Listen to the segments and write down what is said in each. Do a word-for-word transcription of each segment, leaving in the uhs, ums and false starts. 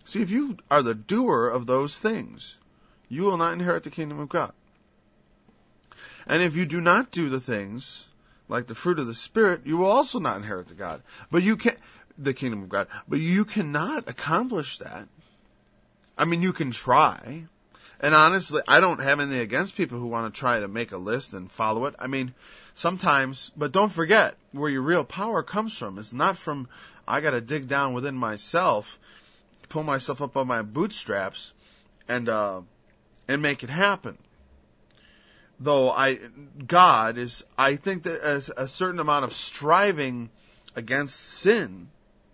See, if you are the doer of those things, you will not inherit the kingdom of God. And if you do not do the things like the fruit of the Spirit, you will also not inherit the God. But you can the kingdom of God. But you cannot accomplish that. I mean, you can try. And honestly, I don't have anything against people who want to try to make a list and follow it. I mean, sometimes, but don't forget where your real power comes from. It's not from, I got to dig down within myself, pull myself up on my bootstraps, and uh, and make it happen. Though I, God is, I think that as a certain amount of striving against sin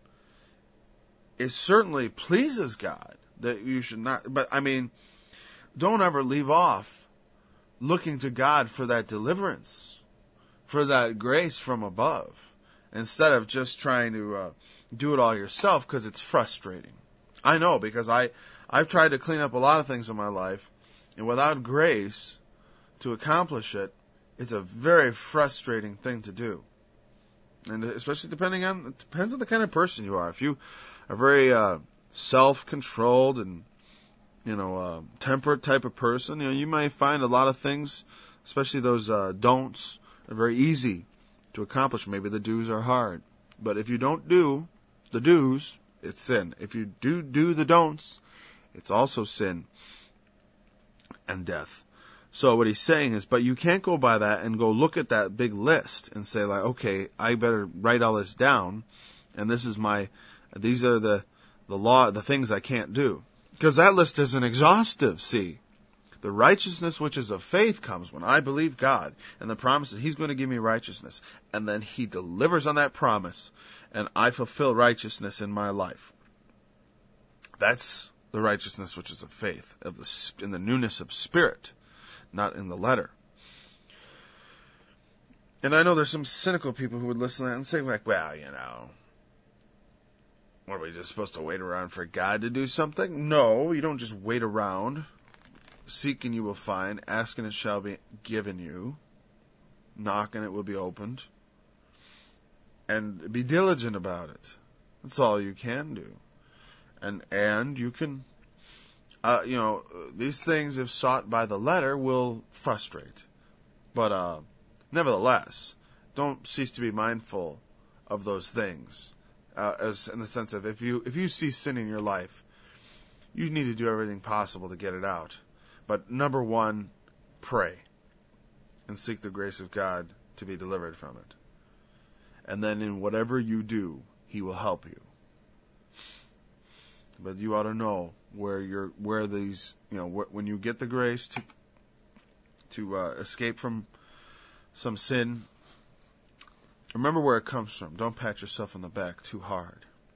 is certainly pleases God. That you should not, but I mean, don't ever leave off looking to God for that deliverance, for that grace from above, instead of just trying to uh, do it all yourself, because it's frustrating. I know, because I, I've tried to clean up a lot of things in my life, and without grace to accomplish it, it's a very frustrating thing to do. And especially depending on, it depends on the kind of person you are. If you are very uh, self-controlled and you know, uh, temperate type of person, you know, you may find a lot of things, especially those uh, don'ts, are very easy to accomplish. Maybe the do's are hard. But if you don't do the do's, it's sin. If you do do the don'ts, it's also sin and death. So what he's saying is, but you can't go by that and go look at that big list and say, like, okay, I better write all this down, and this is my, these are the, the law, the things I can't do. Because that list isn't exhaustive, see. The righteousness which is of faith comes when I believe God and the promise that He's going to give me righteousness. And then He delivers on that promise and I fulfill righteousness in my life. That's the righteousness which is of faith, of the in the newness of spirit, not in the letter. And I know there's some cynical people who would listen to that and say, like, well, you know, what, are we just supposed to wait around for God to do something? No, you don't just wait around. Seek and you will find. Ask and it shall be given you. Knock and it will be opened. And be diligent about it. That's all you can do. And and you can, uh, you know, these things, if sought by the letter, will frustrate. But uh, nevertheless, don't cease to be mindful of those things. Uh, as in the sense of if you if you see sin in your life, you need to do everything possible to get it out. But number one, pray and seek the grace of God to be delivered from it. And then in whatever you do, He will help you. But you ought to know where you're, where these, you know, wh- when you get the grace to to uh, escape from some sin. Remember where it comes from. Don't pat yourself on the back too hard.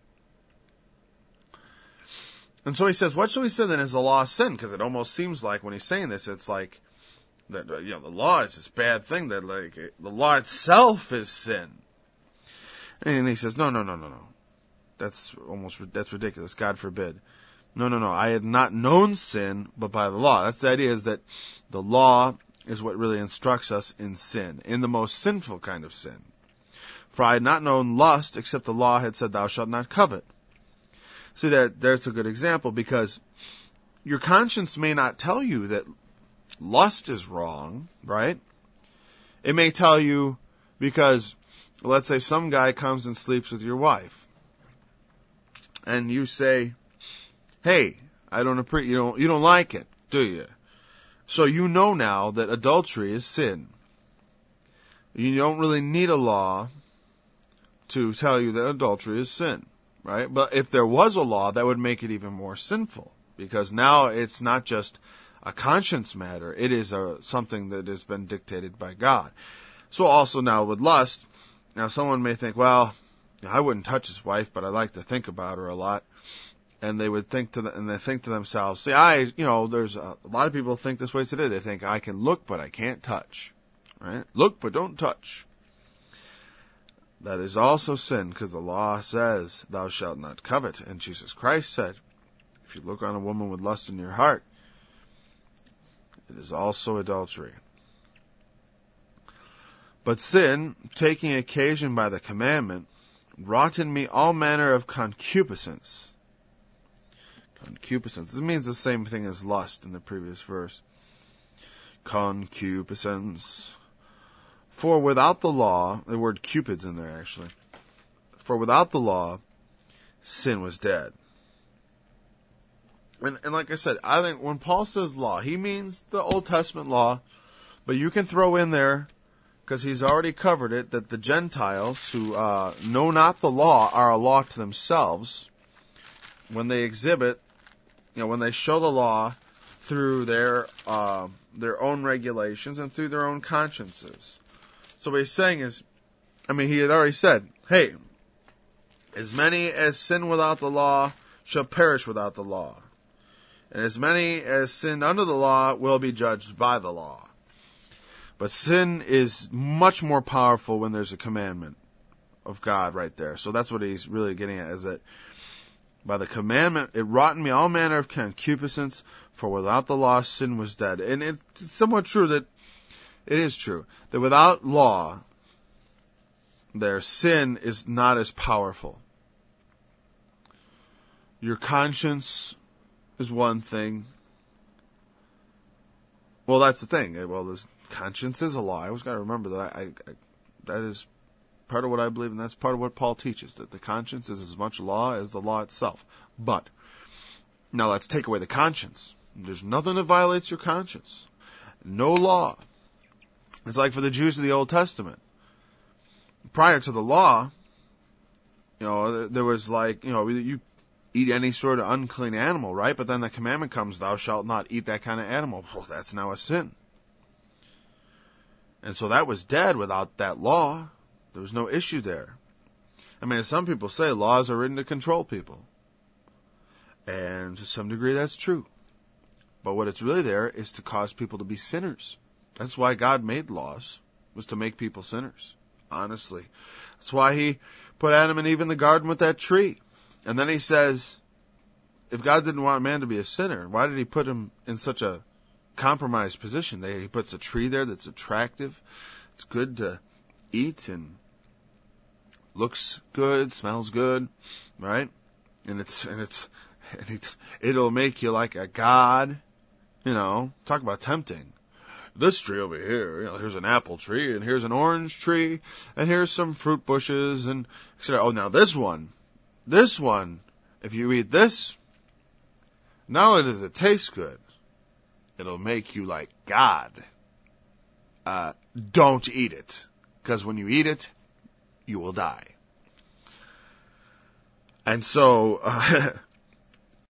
And so he says, what shall we say then is the law sin? Because it almost seems like when he's saying this, it's like, that, you know, the law is this bad thing, that like the law itself is sin. And he says, no, no, no, no, no. That's almost, that's ridiculous. God forbid. No, no, no. I had not known sin, but by the law. That's the idea, is that the law is what really instructs us in sin, in the most sinful kind of sin. For I had not known lust, except the law had said, thou shalt not covet. See, that there's a good example, because your conscience may not tell you that lust is wrong, right? It may tell you because, let's say some guy comes and sleeps with your wife, and you say, hey, I don't appreciate, you don't, you don't like it, do you? So you know now that adultery is sin. You don't really need a law to tell you that adultery is sin, right? But if there was a law, that would make it even more sinful, because now it's not just a conscience matter. It is a, something that has been dictated by God. So also now with lust, now someone may think, well, I wouldn't touch his wife, but I like to think about her a lot. And they would think to the, and they think to themselves, see, I, you know, there's a, a lot of people think this way today. They think I can look, but I can't touch, right? Look, but don't touch. That is also sin, because the law says, thou shalt not covet. And Jesus Christ said, if you look on a woman with lust in your heart, it is also adultery. But sin, taking occasion by the commandment, wrought in me all manner of concupiscence. concupiscence. This means the same thing as lust in the previous verse. Concupiscence. For without the law, the word Cupid's in there actually. For without the law, sin was dead. And, and like I said, I think when Paul says law, he means the Old Testament law, but you can throw in there, because he's already covered it, that the Gentiles who uh, know not the law are a law to themselves when they exhibit, you know, when they show the law through their uh, their own regulations and through their own consciences. So what he's saying is, I mean, he had already said, hey, as many as sin without the law shall perish without the law. And as many as sinned under the law will be judged by the law. But sin is much more powerful when there's a commandment of God right there. So that's what he's really getting at, is that by the commandment, it wrought in me all manner of concupiscence, for without the law, sin was dead. And it's somewhat true that, it is true, that without law, their sin is not as powerful. Your conscience is one thing. Well, that's the thing. Well, this conscience is a law. I always got to remember that. I, I, that is part of what I believe, and that's part of what Paul teaches, that the conscience is as much law as the law itself. But, now let's take away the conscience. There's nothing that violates your conscience. No law. It's like for the Jews of the Old Testament. Prior to the law, you know, there was like, you know, you eat any sort of unclean animal, right? But then the commandment comes, thou shalt not eat that kind of animal. Well, that's now a sin. And so that was dead without that law. There was no issue there. I mean, as some people say, laws are written to control people. And to some degree that's true. But what it's really there is to cause people to be sinners. That's why God made laws, was to make people sinners. Honestly. That's why he put Adam and Eve in the garden with that tree. And then he says, if God didn't want man to be a sinner, why did he put him in such a compromised position? He puts a tree there that's attractive. It's good to eat and looks good, smells good, right? And it's, and it's, and it, it'll make you like a god, you know, talk about tempting. This tree over here, you know, here's an apple tree, and here's an orange tree, and here's some fruit bushes, and et cetera. Oh, now this one, this one, if you eat this, not only does it taste good, it'll make you like God. Uh, don't eat it, because when you eat it, you will die. And so, uh,